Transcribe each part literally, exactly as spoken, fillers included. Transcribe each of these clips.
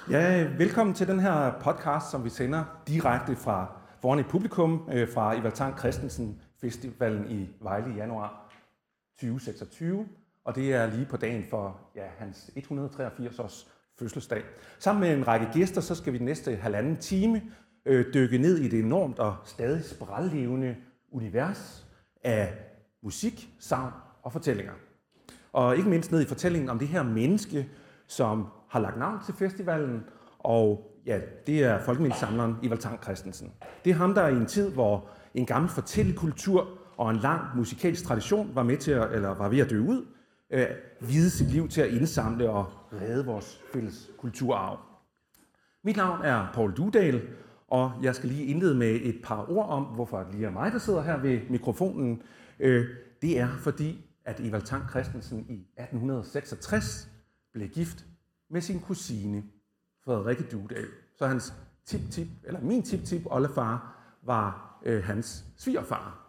Ja, velkommen til den her podcast, som vi sender direkte fra foran et publikum øh, fra Evald Tang Christensen Festivalen i Vejle i januar tyve seksogtyve. Og det er lige på dagen for ja, hans et hundrede og treogfirs års fødselsdag. Sammen med en række gæster, så skal vi de næste halvanden time øh, dykke ned i det enormt og stadig sprællevende univers af musik, sang og fortællinger. Og ikke mindst ned i fortællingen om det her menneske, som har lagt navn til festivalen, og ja, det er folkemindesamleren Evald Tang Christensen. Det er ham, der i en tid, hvor en gammel fortællekultur og en lang musikalsk tradition var med til at, eller var ved at dø ud, øh, vide sit liv til at indsamle og redde vores fælles kulturarv. Mit navn er Poul Dudal, og jeg skal lige indlede med et par ord om, hvorfor det lige er mig, der sidder her ved mikrofonen. Øh, det er fordi, at Evald Tang Christensen i atten seksogtres blev gift med sin kusine, Frederikke Dudal. Så hans tip-tip, eller min tip-tip, oldefar, var øh, hans svigerfar.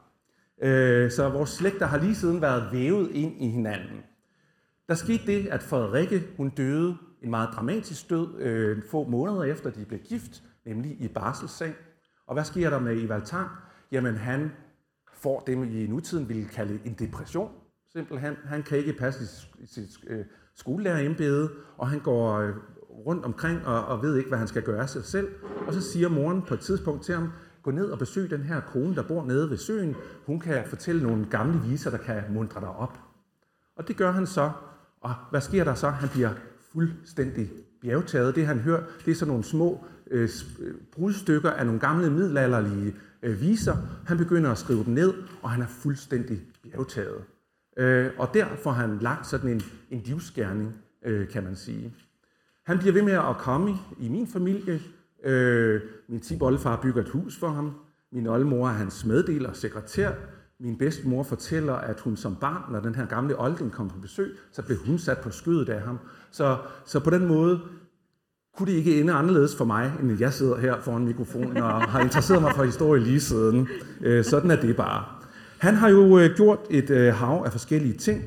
Øh, så vores slægter har lige siden været vævet ind i hinanden. Der skete det, at Frederikke hun døde en meget dramatisk død, øh, få måneder efter de blev gift, nemlig i barselsseng. Og hvad sker der med Evald Tang? Jamen han får det, vi i nutiden ville kalde en depression. Simpelthen, han kan ikke passe sit øh, skolelærerembede, og han går øh, rundt omkring og, og ved ikke, hvad han skal gøre sig selv. Og så siger moren på et tidspunkt til ham, gå ned og besøg den her kone, der bor nede ved søen. Hun kan fortælle nogle gamle viser, der kan muntre dig op. Og det gør han så. Og hvad sker der så? Han bliver fuldstændig bjergtaget. Det han hører, det er sådan nogle små øh, brudstykker af nogle gamle middelalderlige øh, viser. Han begynder at skrive dem ned, og han er fuldstændig bjergtaget. Øh, og der får han lagt sådan en, en livsgerning, øh, kan man sige. Han bliver ved med at komme i min familie. Øh, min tipoldefar bygger et hus for ham. Min oldemor er hans meddeler og sekretær. Min bedstemor fortæller, at hun som barn, når den her gamle olding kom på besøg, så blev hun sat på skødet af ham. Så, så på den måde kunne det ikke ende anderledes for mig, end at jeg sidder her foran mikrofonen og har interesseret mig for historie lige siden. Øh, sådan er det bare. Han har jo øh, gjort et øh, hav af forskellige ting,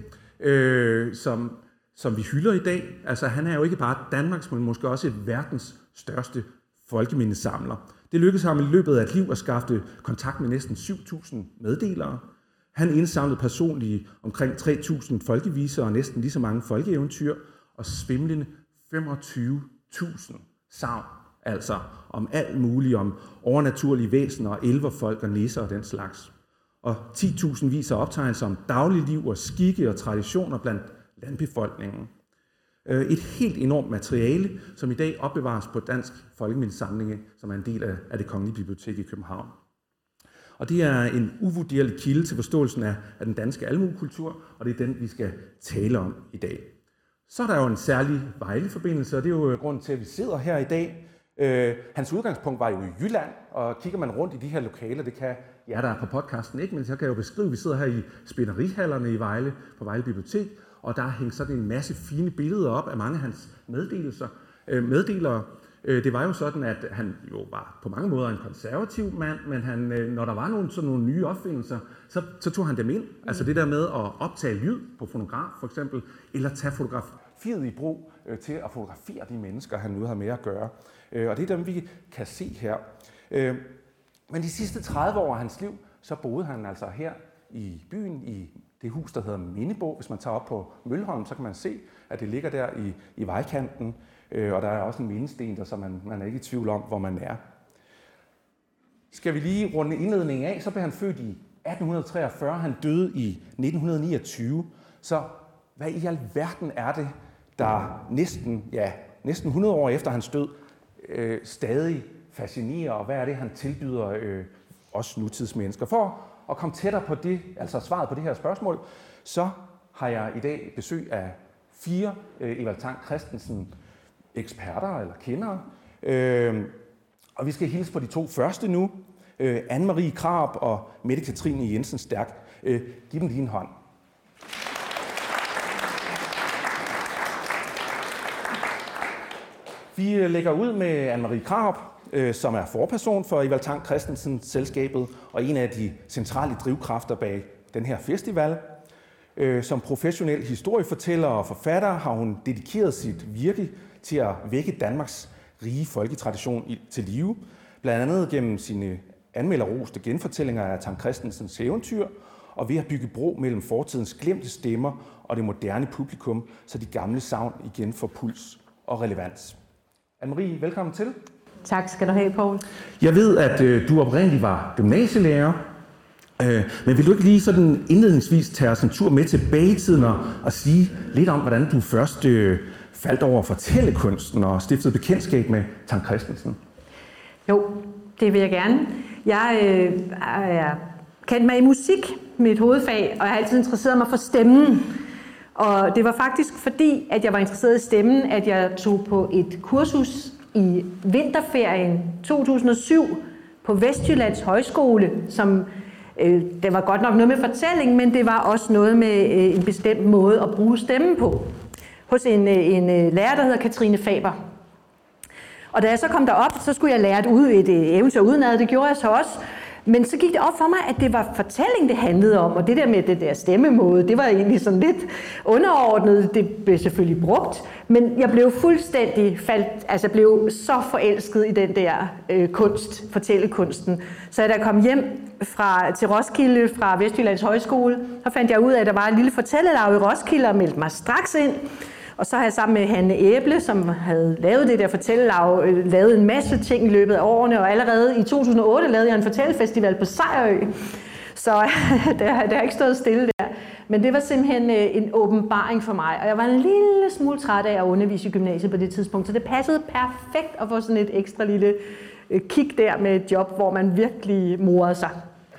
øh, som, som vi hylder i dag. Altså han er jo ikke bare Danmarks, men måske også verdens største folkemindesamler. Det lykkedes ham i løbet af et liv at skaffe kontakt med næsten syv tusind meddelere. Han indsamlede personligt omkring tre tusind folkeviser og næsten lige så mange folkeeventyr og svimlende femogtyve tusind sagn, altså om alt muligt, om overnaturlige væsener og elverfolk og nisser og den slags. Og ti tusind vis af optegnelser om dagligliv og skikke og traditioner blandt landbefolkningen. Et helt enormt materiale, som i dag opbevares på Dansk Folkemindesamling, som er en del af Det Kongelige Bibliotek i København. Og det er en uvurderlig kilde til forståelsen af, af den danske almuekultur, og det er den, vi skal tale om i dag. Så er der jo en særlig Vejle-forbindelse, og det er jo grunden til, at vi sidder her i dag. Øh, hans udgangspunkt var jo i Jylland, og kigger man rundt i de her lokaler, det kan ja, der er på podcasten ikke, men så kan jeg jo beskrive, at vi sidder her i spænderihallerne i Vejle, på Vejle Bibliotek, og der hængt sådan en masse fine billeder op af mange af hans meddelelser, øh, meddelere. Øh, det var jo sådan, at han jo var på mange måder en konservativ mand, men han, øh, når der var nogle, sådan nogle nye opfindelser, så, så tog han dem ind. Mm. Altså det der med at optage lyd på fonograf for eksempel, eller tage fotografiet i brug øh, til at fotografere de mennesker, han nu har med at gøre. Øh, og det er dem, vi kan se her. Øh, men de sidste tredive år af hans liv, så boede han altså her i byen, i det hus, der hedder Mindebo. Hvis man tager op på Mølholm, så kan man se, at det ligger der i, i vejkanten. Øh, og der er også en mindesten, der, så man, man er ikke i tvivl om, hvor man er. Skal vi lige runde indledningen af, så blev han født i atten treogfyrre. Han døde i nitten niogtyve. Så hvad i alverden er det, der næsten, ja, næsten hundrede år efter hans død øh, stadig fascinerer, og hvad er det, han tilbyder øh, os nutidsmennesker? For at komme tættere på det, altså svaret på det her spørgsmål, så har jeg i dag besøg af fire øh, Evald Tang Christensen eksperter eller kendere. Øh, og vi skal hilse på de to første nu. Øh, Anne-Marie Krarup og Mette Katrine Jensen Stærk. Øh, giv dem lige en hånd. Vi lægger ud med Anne-Marie Krarup, øh, som er forperson for Evald Tang Christensen-selskabet og en af de centrale drivkræfter bag den her festival. Øh, som professionel historiefortæller og forfatter har hun dedikeret sit virke til at vække Danmarks rige folketradition til live, blandt andet gennem sine anmelderroste genfortællinger af Tang Kristensens eventyr, og ved at bygge bro mellem fortidens glemte stemmer og det moderne publikum, så de gamle sagn igen får puls og relevans. Anne-Marie, velkommen til. Tak skal du have, Poul. Jeg ved, at øh, du oprindeligt var gymnasielærer, øh, men vil du ikke lige sådan indledningsvis tage os en tur med tilbage i tiden og, og sige lidt om, hvordan du først øh, faldt over fortællekunsten og stiftede bekendtskab med Tang Kristensen? Jo, det vil jeg gerne. Jeg øh, er kendt mig i musik, mit hovedfag, og jeg har altid interesseret mig for stemmen. Og det var faktisk fordi, at jeg var interesseret i stemmen, at jeg tog på et kursus i vinterferien to tusind og syv på Vestjyllands Højskole, som øh, det var godt nok noget med fortælling, men det var også noget med øh, en bestemt måde at bruge stemmen på, hos en, øh, en øh, lærer, der hedder Katrine Faber. Og da jeg så kom derop, så skulle jeg lære et, ud, et øh, eventyr udenad, det gjorde jeg så også. Men så gik det op for mig, at det var fortælling, det handlede om, og det der med det der stemmemåde, det var egentlig sådan lidt underordnet. Det blev selvfølgelig brugt, men jeg blev fuldstændig faldt, altså blev så forelsket i den der øh, kunst, fortællekunsten. Så da jeg kom hjem fra, til Roskilde fra Vestjyllands Højskole, så fandt jeg ud af, at der var et lille fortællelaug i Roskilde, og meldte mig straks ind. Og så har jeg sammen med Hanne Æble, som havde lavet det der fortællelaug, lavet en masse ting i løbet af årene, og allerede i to tusind og otte lavede jeg en fortællefestival på Sejerø. Så det har, det har ikke stået stille der. Men det var simpelthen en åbenbaring for mig, og jeg var en lille smule træt af at undervise i gymnasiet på det tidspunkt, så det passede perfekt at få sådan et ekstra lille kig der med et job, hvor man virkelig morede sig.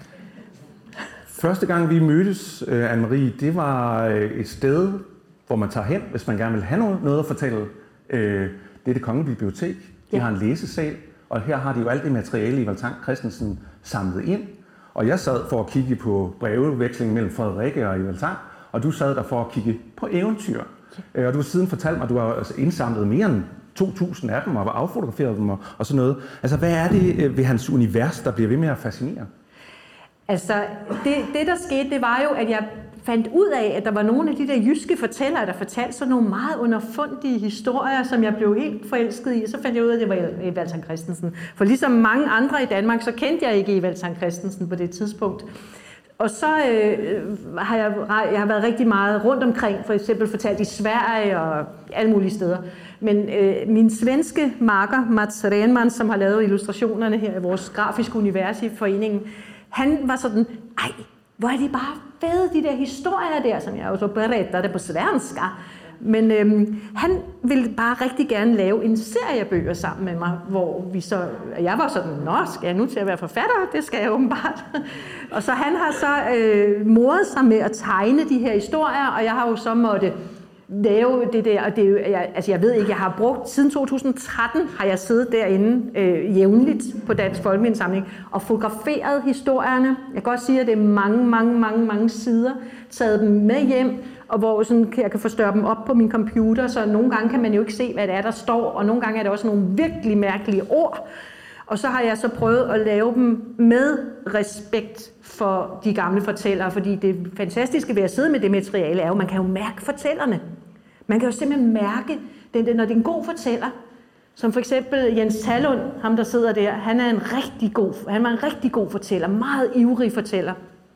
Første gang vi mødtes, Anne-Marie, det var et sted, hvor man tager hen, hvis man gerne vil have noget, noget at fortælle. Øh, det er Det Kongelige Bibliotek. De ja. har en læsesal, og her har de jo alt det materiale, Evald Tang Kristensen samlet ind. Og jeg sad for at kigge på brevvekslingen mellem Frederikke og Evald Tang, og du sad der for at kigge på eventyr. Ja. Og du har siden fortalt mig, at du har indsamlet mere end to tusind af dem, og har affotograferet dem og, og sådan noget. Altså, hvad er det ved hans univers, der bliver ved med at fascinere? Altså, det, det der skete, det var jo, at jeg fandt ud af, at der var nogle af de der jyske fortællere, der fortalte sådan nogle meget underfundige historier, som jeg blev helt forelsket i. Så fandt jeg ud af, at det var Evald Tang Kristensen. For ligesom mange andre i Danmark, så kendte jeg ikke Evald Tang Kristensen på det tidspunkt. Og så øh, har jeg, jeg har været rigtig meget rundt omkring, for eksempel fortalt i Sverige og alle mulige steder. Men øh, min svenske makker, Mats Renman, som har lavet illustrationerne her i vores grafiske univers i foreningen, han var sådan, ej, hvor er de bare fede, de der historier der, som jeg også berettede på svenska. Men øhm, han ville bare rigtig gerne lave en serie bøger sammen med mig, hvor vi så, jeg var sådan, nå, skal jeg nu til at være forfatter? Det skal jeg åbenbart. Og så han har så øh, moret sig med at tegne de her historier, og jeg har jo så måtte lave det der, og det er jo, jeg, altså jeg ved ikke, jeg har brugt, siden to tusind og tretten har jeg siddet derinde øh, jævnligt på Dansk Folkemindesamling og fotograferet historierne. Jeg kan godt sige, at det er mange, mange, mange, mange sider, taget dem med hjem, og hvor sådan, jeg kan forstørre dem op på min computer, så nogle gange kan man jo ikke se, hvad det er, der står, og nogle gange er det også nogle virkelig mærkelige ord. Og så har jeg så prøvet at lave dem med respekt for de gamle fortællere, fordi det fantastiske ved at sidde med det materiale er jo, man kan jo mærke fortællerne. Man kan jo simpelthen mærke, når det er en god fortæller, som for eksempel Jens Tallund, ham der sidder der, han er en rigtig god, han var en rigtig god fortæller, meget ivrig fortæller.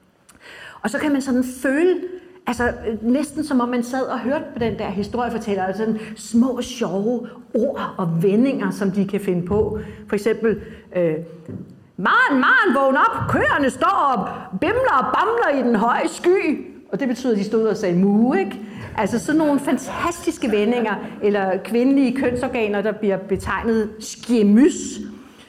Og så kan man sådan føle, altså næsten som om man sad og hørte på den der historiefortæller, altså sådan små sjove ord og vendinger, som de kan finde på. For eksempel, øh, Maren, Maren, vågn op, køerne står op, bimler og bamler i den høje sky. Og det betyder, at de stod og sagde mu, ikke? Altså sådan nogle fantastiske vendinger, eller kvindelige kønsorganer, der bliver betegnet skjemys.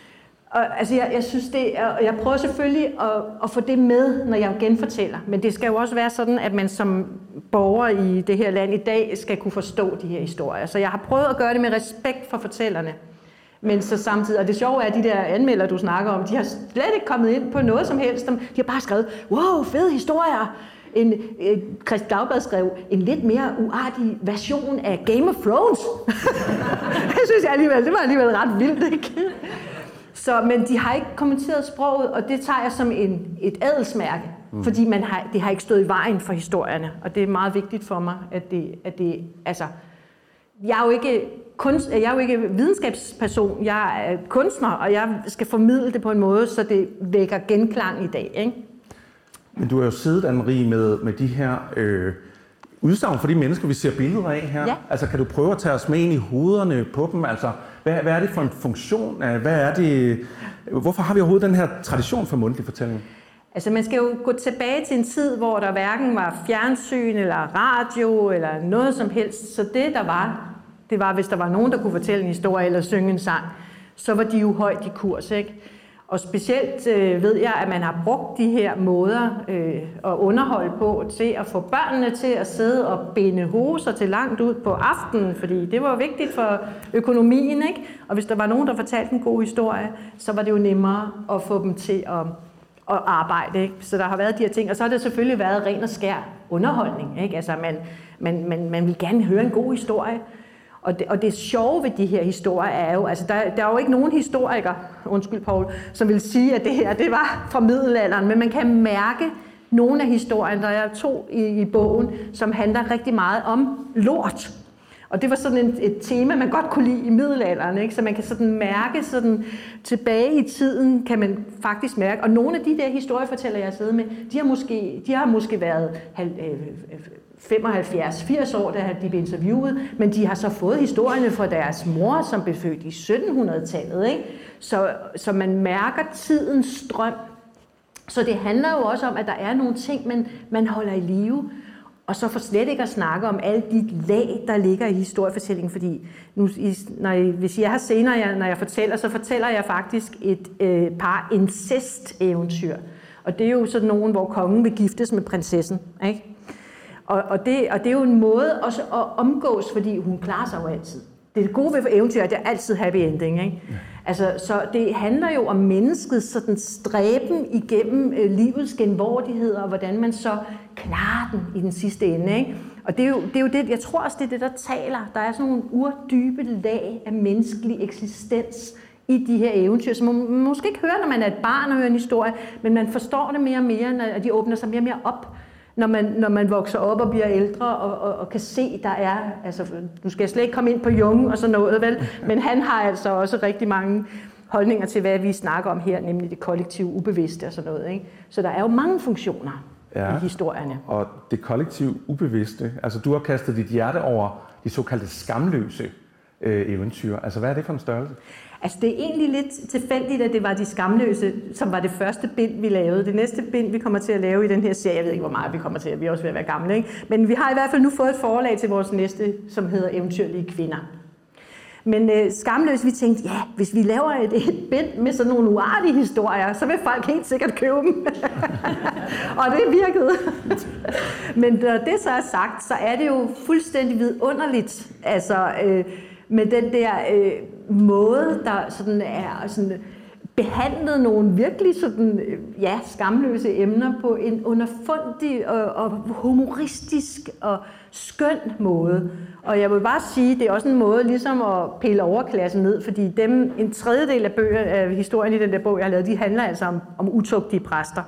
Og, altså jeg, jeg synes det, og jeg prøver selvfølgelig at, at få det med, når jeg genfortæller. Men det skal jo også være sådan, at man som borger i det her land i dag skal kunne forstå de her historier. Så jeg har prøvet at gøre det med respekt for fortællerne. Men så samtidig, og det sjove er, at de der anmeldere, du snakker om, de har slet ikke kommet ind på noget som helst. De har bare skrevet, wow, fede historier. En, eh, Kristeligt Dagblad skrev en lidt mere uartig version af Game of Thrones. Det synes jeg alligevel, det var alligevel ret vildt, ikke? Så, men de har ikke kommenteret sproget, og det tager jeg som en, et adelsmærke, mm. fordi man har, det har ikke stået i vejen for historierne, og det er meget vigtigt for mig, at det, at det altså, jeg er jo ikke kunst, jeg er jo ikke videnskabsperson, jeg er kunstner, og jeg skal formidle det på en måde, så det vækker genklang i dag, ikke? Men du har jo siddet, Anne-Marie, med, med de her øh, udsagn for de mennesker, vi ser billeder af her. Ja. Altså, kan du prøve at tage os med ind i hovederne på dem? Altså, hvad, hvad er det for en funktion? Hvad er det, hvorfor har vi overhovedet den her tradition for mundtlig fortælling? Altså, man skal jo gå tilbage til en tid, hvor der hverken var fjernsyn eller radio eller noget som helst. Så det, der var, det var, hvis der var nogen, der kunne fortælle en historie eller synge en sang, så var de jo højt i kurs, ikke? Og specielt øh, ved jeg, at man har brugt de her måder øh, at underholde på til at få børnene til at sidde og binde hoser til langt ud på aftenen, fordi det var vigtigt for økonomien, ikke? Og hvis der var nogen, der fortalte en god historie, så var det jo nemmere at få dem til at, at arbejde, ikke? Så der har været de her ting, og så har det selvfølgelig været ren og skær underholdning, ikke? Altså man, man, man, man vil gerne høre en god historie. Og det, og det sjove ved de her historier er jo, altså der, der er jo ikke nogen historiker, undskyld Paul, som vil sige, at det her det var fra middelalderen, men man kan mærke nogle af historierne, der er to i, i bogen, som handler rigtig meget om lort. Og det var sådan et, et tema, man godt kunne lide i middelalderen, ikke? Så man kan sådan mærke sådan tilbage i tiden, kan man faktisk mærke. Og nogle af de der historiefortællere, jeg sidder med, de har måske, de har måske været femoghalvfjerds firs år, da de blev interviewet, men de har så fået historierne fra deres mor, som blev født i syttenhundredetallet, ikke? Så, så man mærker tidens strøm. Så det handler jo også om, at der er nogle ting, man, man holder i live. Og så for slet ikke at snakke om alle de lag, der ligger i historiefortællingen, fordi nu, når jeg, hvis jeg har senere, når jeg fortæller, så fortæller jeg faktisk et øh, par incest-eventyr. Og det er jo sådan nogen, hvor kongen vil giftes med prinsessen, ikke? Og, og, det, og det er jo en måde også at omgås, fordi hun klarer sig jo altid. Det er det gode ved eventyr, det er altid happy ending, ikke? Ja. Altså, så det handler jo om menneskets sådan stræben igennem øh, livets genvordigheder, og hvordan man så klarer den i den sidste ende, ikke? Og det er, jo, det er jo det, jeg tror også, det er det, der taler. Der er sådan nogle urdybe lag af menneskelig eksistens i de her eventyr, som man måske ikke hører, når man er et barn og hører en historie, men man forstår det mere og mere, når de åbner sig mere og mere op, når man, når man vokser op og bliver ældre og, og, og kan se, der er, altså nu skal jeg slet ikke komme ind på Jung og sådan noget, vel, men han har altså også rigtig mange holdninger til, hvad vi snakker om her, nemlig det kollektive ubevidste og sådan noget, ikke? Så der er jo mange funktioner ja, i historierne. Og det kollektive ubevidste, altså du har kastet dit hjerte over de såkaldte skamløse øh, eventyr. Altså hvad er det for en størrelse? Altså det er egentlig lidt tilfældigt, at det var de skamløse, som var det første bind, vi lavede. Det næste bind, vi kommer til at lave i den her serie, jeg ved ikke, hvor meget vi kommer til, at vi er også ved at være gamle, ikke? Men vi har i hvert fald nu fået et forlag til vores næste, som hedder Eventyrlige Kvinder. Men øh, skamløse, vi tænkte, ja, hvis vi laver et, et bind med sådan nogle uartige historier, så vil folk helt sikkert købe dem. Og det virkede. Men når det så er sagt, så er det jo fuldstændig vidunderligt, altså øh, med den der øh, måde, der sådan er sådan behandlet nogle virkelig sådan, ja, skamløse emner på en underfundig og, og humoristisk og skøn måde. Og jeg vil bare sige, det er også en måde ligesom at pille overklassen ned, fordi dem, en tredjedel af, bøger, af historien i den der bog, jeg har lavet, de handler altså om, om utugtige præster.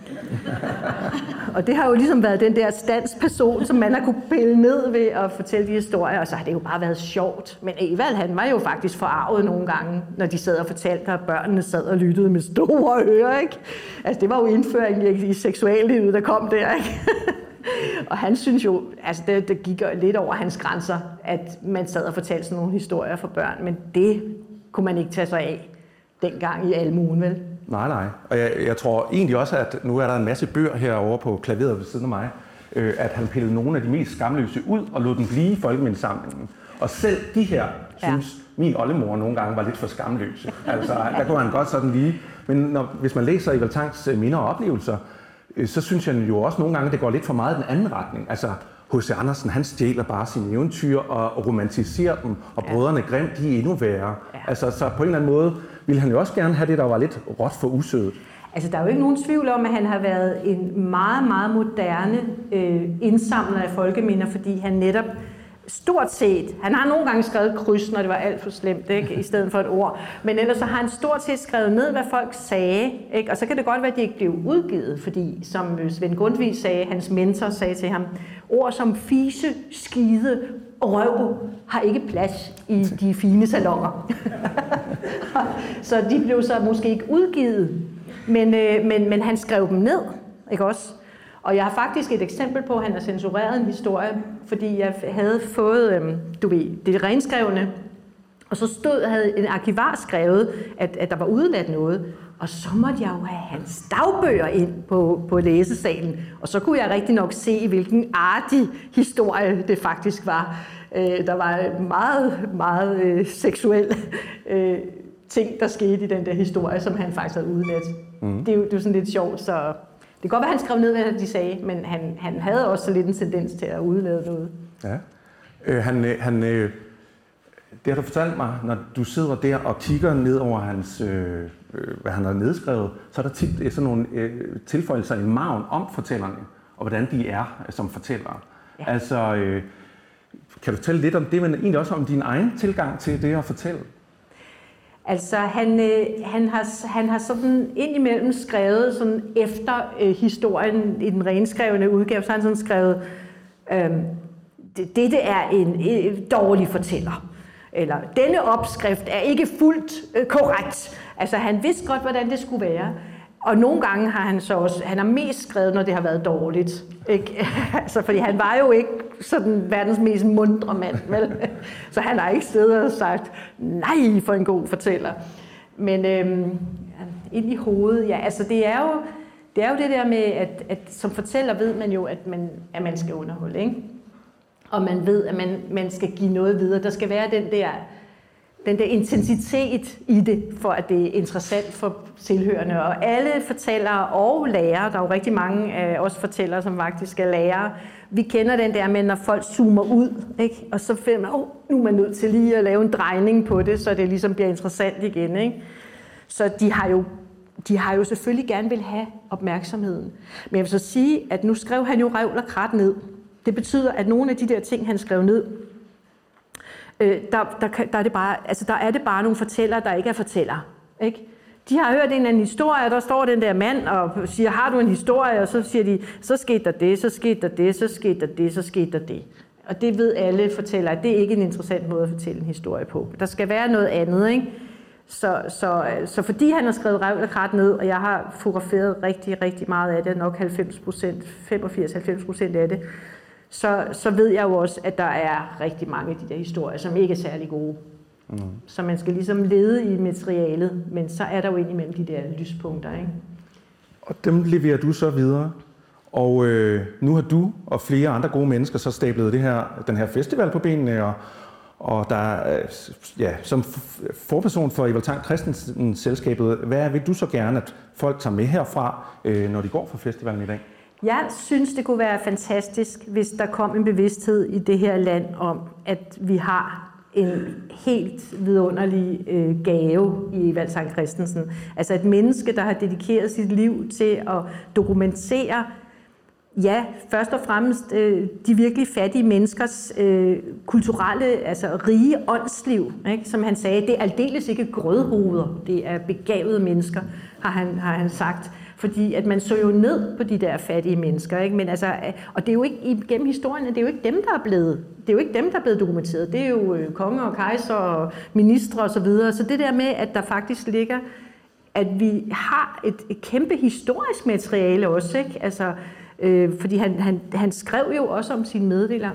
Og det har jo ligesom været den der standsperson, som man har kunne pille ned ved at fortælle de historier, og så har det jo bare været sjovt. Men Evald, han var jo faktisk forarvet nogle gange, når de sad og fortalte, at børnene sad og lyttede med store ører, ikke? Altså det var jo indføringen i seksuallivet, der kom der, ikke? Og han synes jo, altså det, det gik lidt over hans grænser, at man sad og fortalte sådan nogle historier for børn, men det kunne man ikke tage sig af dengang i almuen, vel? Nej, nej. Og jeg, jeg tror egentlig også, at nu er der en masse bøger herovre på klaveret ved siden af mig, øh, at han pillede nogle af de mest skamløse ud og lod dem blive i folkemindesamlingen. Og selv de her, ja. synes min oldemor nogle gange var lidt for skamløse. Altså, der kunne han godt sådan lige. Men når, hvis man læser Evald Tangs minder og oplevelser, øh, så synes jeg jo også nogle gange, det går lidt for meget i den anden retning. Altså, H C Andersen, han stjæler bare sine eventyr og romantiserer dem, og ja. Brødrene Grimm, de er endnu værre. Ja. Altså, så på en eller anden måde ville han jo også gerne have det, der var lidt råt for usødet. Altså, der er jo ikke nogen tvivl om, at han har været en meget, meget moderne øh, indsamler af folkeminder, fordi han netop stort set, han har nogle gange skrevet kryds, når det var alt for slemt, ikke? I stedet for et ord, men ellers så har han stort set skrevet ned, hvad folk sagde, ikke? Og så kan det godt være, at de ikke blev udgivet, fordi som Svend Grundtvig sagde, hans mentor sagde til ham, ord som fise, skide, og røv har ikke plads i de fine salonger. Så de blev så måske ikke udgivet, men, øh, men, men han skrev dem ned, ikke også? Og jeg har faktisk et eksempel på, at han har censureret en historie, fordi jeg havde fået, øh, du ved, det renskrevne, og så stod, havde en arkivar skrevet, at, at der var udeladt noget, og så måtte jeg jo have hans dagbøger ind på, på læsesalen, og så kunne jeg rigtig nok se, hvilken artig historie det faktisk var. Øh, der var meget, meget øh, seksuel øh, ting, der skete i den der historie, som han faktisk havde udeladt. Mm. Det, er jo, det er jo sådan lidt sjovt, så det kan godt være, han skrev ned, hvad de sagde, men han, han havde også lidt en tendens til at udelade noget. Ja. Øh, han, han, øh, det har du fortalt mig, når du sidder der og kigger ned over hans, øh, hvad han har nedskrevet, så er der tit sådan nogle øh, tilføjelser i margen om fortællerne, og hvordan de er som fortællere. Ja. Altså, øh, kan du fortælle lidt om det, men egentlig også om din egen tilgang til det at fortælle? Altså, han, øh, han, har, han har sådan indimellem skrevet sådan efter øh, historien i den renskrevne udgave, så har han sådan skrevet, øh, dette er en øh, dårlig fortæller. Eller, denne opskrift er ikke fuldt øh, korrekt. Altså, han vidste godt, hvordan det skulle være. Og nogle gange har han så også, han har mest skrevet, når det har været dårligt. Ikke? Altså, fordi han var jo ikke sådan verdens mest mundre mand, vel? Så han har ikke siddet og sagt, nej, for en god fortæller. Men øhm, ind i hovedet, ja, altså det er jo det, er jo det der med, at, at som fortæller ved man jo, at man, at man skal underholde, ikke? Og man ved, at man, man skal give noget videre. Der skal være den der, den der intensitet i det, for at det er interessant for tilhørende. Og alle fortællere og lærere, der er jo rigtig mange af os fortællere, som faktisk er lærere, vi kender den der med, når folk zoomer ud, ikke? Og så finder man, åh, oh, nu er man nødt til lige at lave en drejning på det, så det ligesom bliver interessant igen, ikke? Så de har jo, de har jo selvfølgelig gerne vil have opmærksomheden. Men jeg vil så sige, at nu skrev han jo revl og krat ned. Det betyder, at nogle af de der ting, han skrev ned, øh, der, der, der, er det bare, altså der er det bare nogle fortællere, der ikke er fortællere, ikke? De har hørt en eller anden historie, og der står den der mand og siger, har du en historie? Og så siger de, så skete der det, så skete der det, så skete der det, så skete der det. Og det ved alle fortællere, at det er ikke en interessant måde at fortælle en historie på. Der skal være noget andet, ikke? Så, så, så fordi han har skrevet revl og krat ned, og jeg har fotograferet rigtig, rigtig meget af det, nok halvfems procent, femogfirs til halvfems procent af det, så, så ved jeg jo også, at der er rigtig mange af de der historier, som ikke er særlig gode. Mm. Så man skal ligesom lede i materialet, men så er der jo indimellem de der lyspunkter, ikke? Og dem leverer du så videre. Og øh, nu har du og flere andre gode mennesker så stablet det her, den her festival på benene, og, og der ja, som forperson for Evald Tang Christensen-selskabet, hvad vil du så gerne, at folk tager med herfra, øh, når de går for festivalen i dag? Jeg synes, det kunne være fantastisk, hvis der kom en bevidsthed i det her land om, at vi har en helt vidunderlig øh, gave i Evald Tang Christensen. Altså et menneske, der har dedikeret sit liv til at dokumentere, ja, først og fremmest øh, de virkelig fattige menneskers øh, kulturelle, altså rige åndsliv, ikke? Som han sagde, det er aldeles ikke grødhoveder, det er begavede mennesker, har han, har han sagt. Fordi at man så jo ned på de der fattige mennesker, ikke? Men altså, og det er jo ikke igennem historien, det er jo ikke dem, der er blevet, det er jo ikke dem, der er blevet dokumenteret. Det er jo øh, konger og kejser og ministre og så videre. Så det der med, at der faktisk ligger, at vi har et, et kæmpe historisk materiale også, ikke? Altså, øh, fordi han, han, han skrev jo også om sine meddelere,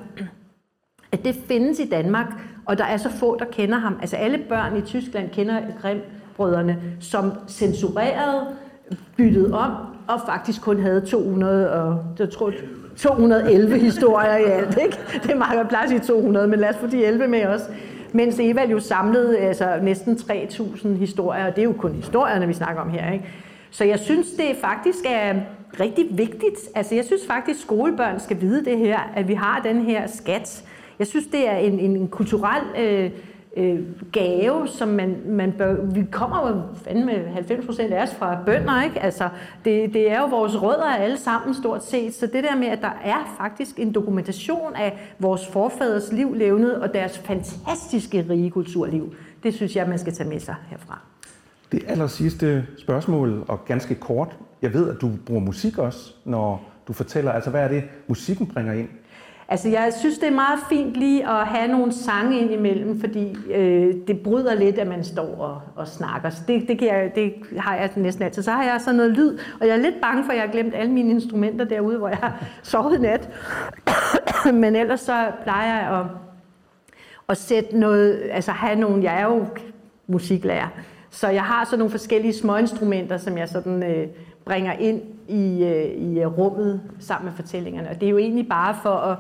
at det findes i Danmark, og der er så få, der kender ham. Altså alle børn i Tyskland kender Grimm-brødrene, som censurerede, byttet om, og faktisk kun havde to hundrede og, jeg tror, to hundrede og elleve historier i alt, ikke? Det er meget plads i to hundrede, men lad os få de elleve med os. Mens Evald jo samlede altså, næsten tre tusind historier, og det er jo kun historierne, vi snakker om her, ikke? Så jeg synes, det faktisk er rigtig vigtigt. Altså, jeg synes faktisk, skolebørn skal vide det her, at vi har den her skat. Jeg synes, det er en, en kulturel øh, øh, gave, som man, man bør... Vi kommer jo fandme halvfems procent af os fra bønder, ikke? Altså, det, det er jo vores rødder alle sammen stort set. Så det der med, at der er faktisk en dokumentation af vores forfædres liv, levnet og deres fantastiske rige kulturliv, det synes jeg, man skal tage med sig herfra. Det aller sidste spørgsmål, og ganske kort. Jeg ved, at du bruger musik også, når du fortæller. Altså, hvad er det, musikken bringer ind? Altså, jeg synes, det er meget fint lige at have nogle sange ind imellem, fordi øh, det bryder lidt, at man står og, og snakker. Så det, det, kan jeg, det har jeg næsten altid. Så har jeg sådan noget lyd, og jeg er lidt bange for, at jeg har glemt alle mine instrumenter derude, hvor jeg har sovet i nat. Men ellers så plejer jeg at, at sætte noget, altså have nogle, jeg er jo musiklærer, så jeg har sådan nogle forskellige småinstrumenter, som jeg sådan øh, bringer ind i, øh, i rummet sammen med fortællingerne. Og det er jo egentlig bare for at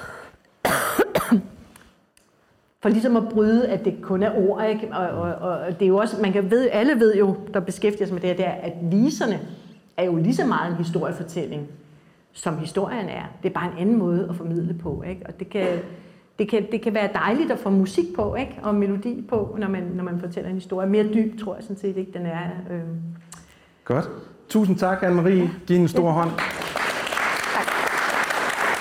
for ligesom at bryde, at det kun er ord, ikke? Og, og, og det er jo også, man kan ved, alle ved jo, der beskæftiger sig med det her, det er, at viserne er jo lige så meget en historiefortælling, som historien er. Det er bare en anden måde at formidle på, ikke? Og det kan, det kan, det kan være dejligt at få musik på, ikke? Og melodi på, når man, når man fortæller en historie. Mere dyb, tror jeg sådan set ikke, den er. Øh... Godt. Tusind tak, Anne-Marie. Giv en stor hånd.